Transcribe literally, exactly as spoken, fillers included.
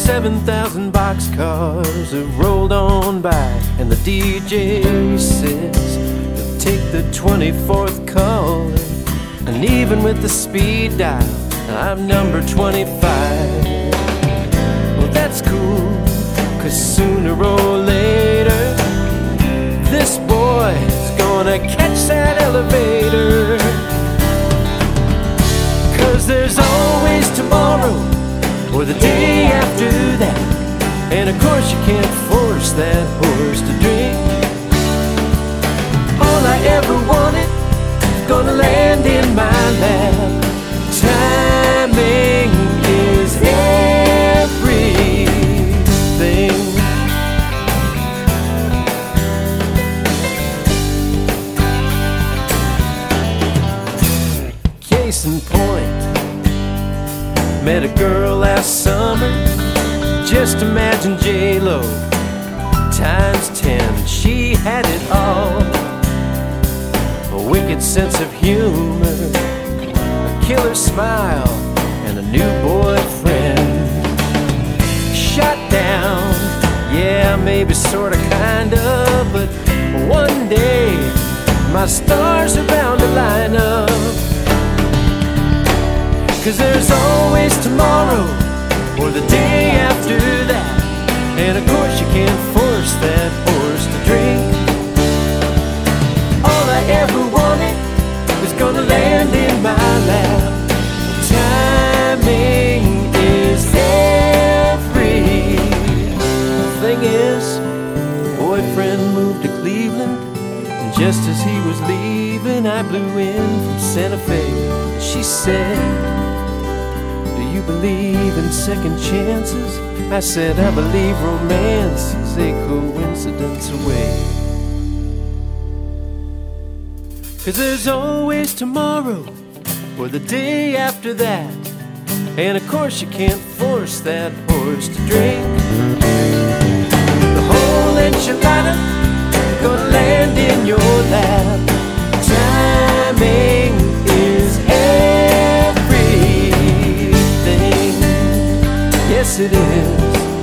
Seven thousand boxcars have rolled on by, and the D J says he'll take the twenty-fourth call. And even with the speed dial, I'm number twenty-five. Well, that's cool, 'cause sooner or later this boy's gonna catch that elevator. 'Cause there's always tomorrow, or the day after that. And of course you can't force that horse to drink. All I ever wanted is gonna land in my lap. Timing is everything. Case in point, met a girl last summer. Just imagine J-Lo times ten. She had it all. A wicked sense of humor, a killer smile, and a new boyfriend. Shot down, yeah, maybe sorta, kinda, but one day my stars are bound to line up. 'Cause there's always tomorrow, or the day after that. And of course you can't force that horse to drink. All I ever wanted is gonna land in my lap. Timing is everything. The thing is, boyfriend moved to Cleveland, and just as he was leaving, I blew in from Santa Fe. She said, "Do you believe in second chances?" I said, "I believe romance is a coincidence away." 'Cause there's always tomorrow, or the day after that. And of course you can't force that horse to drink. The whole enchilada gonna land in your lap. Timing is everything. Yes, it is.